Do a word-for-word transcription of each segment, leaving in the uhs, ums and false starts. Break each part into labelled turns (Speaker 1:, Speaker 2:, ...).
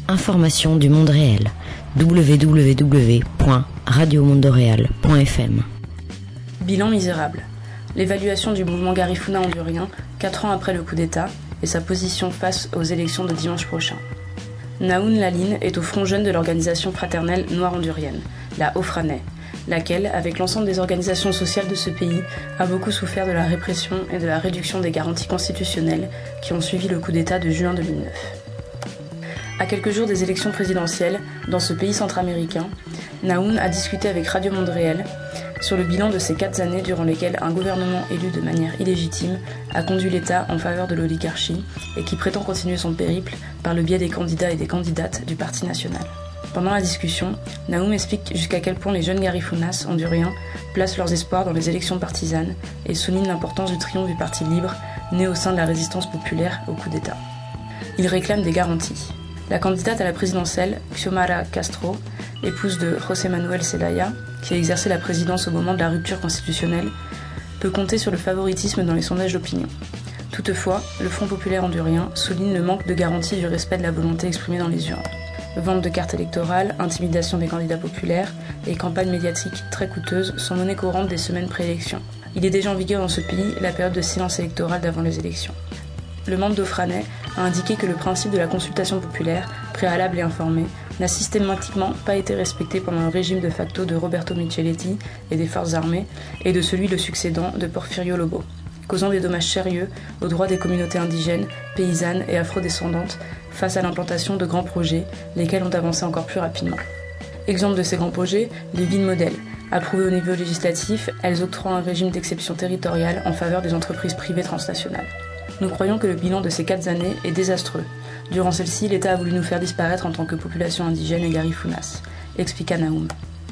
Speaker 1: Information du monde réel. w w w point radio mondoréal point f m.
Speaker 2: Bilan misérable. L'évaluation du mouvement Garifuna hondurien, quatre ans après le coup d'État, et sa position face aux élections de dimanche prochain. Naoun Laline est au front jeune de l'organisation fraternelle noire hondurienne, la Ofrané, laquelle, avec l'ensemble des organisations sociales de ce pays, a beaucoup souffert de la répression et de la réduction des garanties constitutionnelles qui ont suivi le coup d'État de juin deux mille neuf. À quelques jours des élections présidentielles, dans ce pays centra-américain, Naoun a discuté avec Radio Monde Réel sur le bilan de ces quatre années durant lesquelles un gouvernement élu de manière illégitime a conduit l'État en faveur de l'oligarchie et qui prétend continuer son périple par le biais des candidats et des candidates du Parti national. Pendant la discussion, Naoun explique jusqu'à quel point les jeunes Garifunas honduriens placent leurs espoirs dans les élections partisanes et souligne l'importance du triomphe du Parti libre né au sein de la résistance populaire au coup d'État. Il réclame des garanties. La candidate à la présidentielle, Xiomara Castro, épouse de José Manuel Zelaya, qui a exercé la présidence au moment de la rupture constitutionnelle, peut compter sur le favoritisme dans les sondages d'opinion. Toutefois, le Front populaire hondurien souligne le manque de garantie du respect de la volonté exprimée dans les urnes. Vente de cartes électorales, intimidation des candidats populaires et campagnes médiatiques très coûteuses sont monnaie courante des semaines pré-élections. Il est déjà en vigueur dans ce pays la période de silence électoral d'avant les élections. Le membre d'Ofrané a indiqué que le principe de la consultation populaire, préalable et informée, n'a systématiquement pas été respecté pendant le régime de facto de Roberto Micheletti et des forces armées et de celui le succédant de Porfirio Lobo, causant des dommages sérieux aux droits des communautés indigènes, paysannes et afrodescendantes face à l'implantation de grands projets, lesquels ont avancé encore plus rapidement. Exemple de ces grands projets, les villes modèles. Approuvées au niveau législatif, elles octroient un régime d'exception territoriale en faveur des entreprises privées transnationales. Nous croyons que le bilan de ces quatre années est désastreux. Durant celle-ci, l'État a voulu nous faire disparaître en tant que population indigène et Garifunas, expliqua Naoum.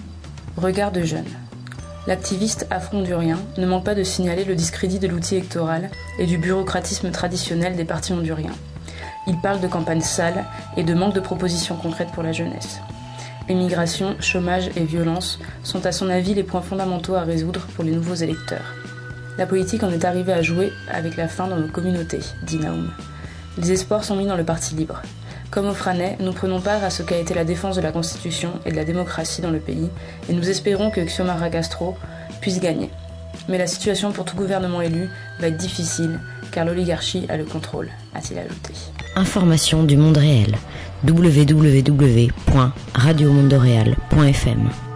Speaker 2: Regard de jeunes. L'activiste afro-hondurien ne manque pas de signaler le discrédit de l'outil électoral et du bureaucratisme traditionnel des partis honduriens. Il parle de campagnes sales et de manque de propositions concrètes pour la jeunesse. Émigration, chômage et violence sont à son avis les points fondamentaux à résoudre pour les nouveaux électeurs. La politique en est arrivée à jouer avec la faim dans nos communautés, dit Naoum. Les espoirs sont mis dans le Parti libre. Comme Ofrané, nous prenons part à ce qu'a été la défense de la Constitution et de la démocratie dans le pays, et nous espérons que Xiomara Castro puisse gagner. Mais la situation pour tout gouvernement élu va être difficile, car l'oligarchie a le contrôle, a-t-il ajouté.
Speaker 1: Information du monde réel. w w w point radio mondoréal point f m